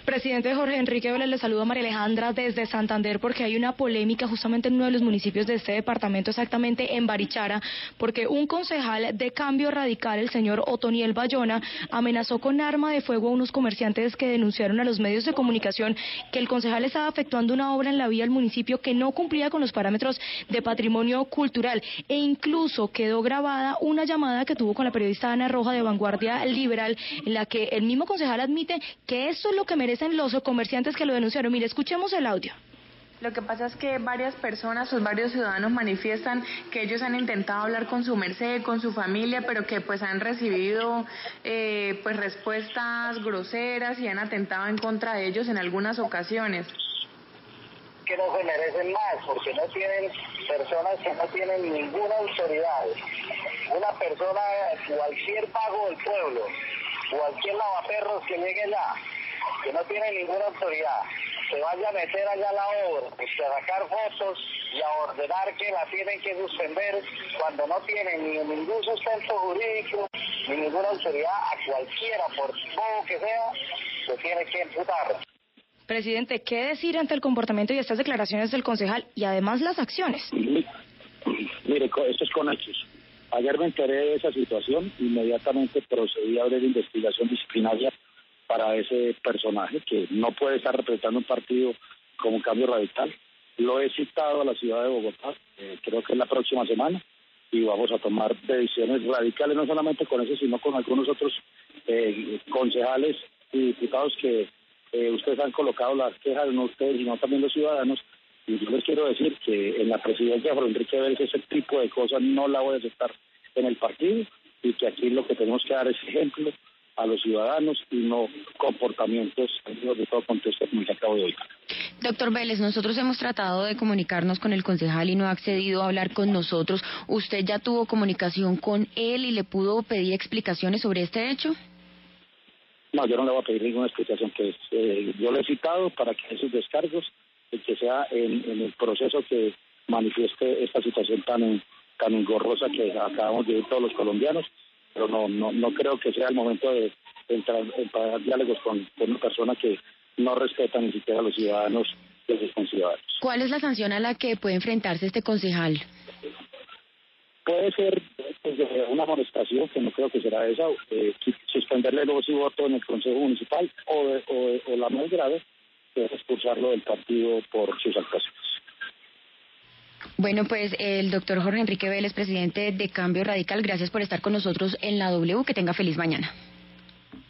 Presidente Jorge Enrique Vélez, le saluda María Alejandra desde Santander, porque hay una polémica justamente en uno de los municipios de este departamento, exactamente en Barichara, porque un concejal de Cambio Radical, el señor Otoniel Bayona, amenazó con arma de fuego a unos comerciantes que denunciaron a los medios de comunicación que el concejal estaba efectuando una obra en la vía del municipio que no cumplía con los parámetros de patrimonio cultural, e incluso quedó grabada una llamada que tuvo con la periodista Ana Roja de Vanguardia Liberal, en la que el mismo concejal admite que esto es lo que merecen los comerciantes que lo denunciaron. Mire, escuchemos el audio. Lo que pasa es que varias personas o varios ciudadanos manifiestan que ellos han intentado hablar con su merced, con su familia, pero que pues han recibido pues respuestas groseras y han atentado en contra de ellos en algunas ocasiones. Que no se merecen más, porque no tienen personas que no tienen ninguna autoridad. Una persona, cualquier vago del pueblo, cualquier lavaperros que llegue allá, que no tiene ninguna autoridad, se vaya a meter allá a la obra, a sacar fotos y a ordenar que la tienen que suspender cuando no tienen ni ningún sustento jurídico ni ninguna autoridad, a cualquiera, por poco que sea, se tiene que imputar. Presidente, ¿qué decir ante el comportamiento y estas declaraciones del concejal y además las acciones? Mire, esto es con hechos. Ayer me enteré de esa situación, inmediatamente procedí a abrir investigación disciplinaria para ese personaje que no puede estar representando un partido como Cambio Radical. Lo he citado a la ciudad de Bogotá, creo que es la próxima semana, y vamos a tomar decisiones radicales, no solamente con ese, sino con algunos otros concejales y diputados que ustedes han colocado las quejas, no ustedes, sino también los ciudadanos. Y yo les quiero decir que en la presidencia de Jorge Enrique Vélez ese tipo de cosas no la voy a aceptar en el partido, y que aquí lo que tenemos que dar es ejemplo a los ciudadanos y no comportamientos de todo contexto como el que acabo de oír. Doctor Vélez, nosotros hemos tratado de comunicarnos con el concejal y no ha accedido a hablar con nosotros. ¿Usted ya tuvo comunicación con él y le pudo pedir explicaciones sobre este hecho? No, yo no le voy a pedir ninguna explicación. Yo le he citado para que esos descargos, que sea en el proceso que manifieste esta situación tan engorrosa que acabamos de vivir todos los colombianos, pero no creo que sea el momento de entrar en diálogos con una persona que no respeta ni siquiera a los ciudadanos y a sus conciudadanos. ¿Cuál es la sanción a la que puede enfrentarse este concejal? Puede ser una amonestación, que no creo que será esa, suspenderle luego su voto en el Consejo Municipal, o la más grave, que es expulsarlo del partido por sus actuaciones. Bueno, pues el doctor Jorge Enrique Vélez, presidente de Cambio Radical, gracias por estar con nosotros en la W. Que tenga feliz mañana.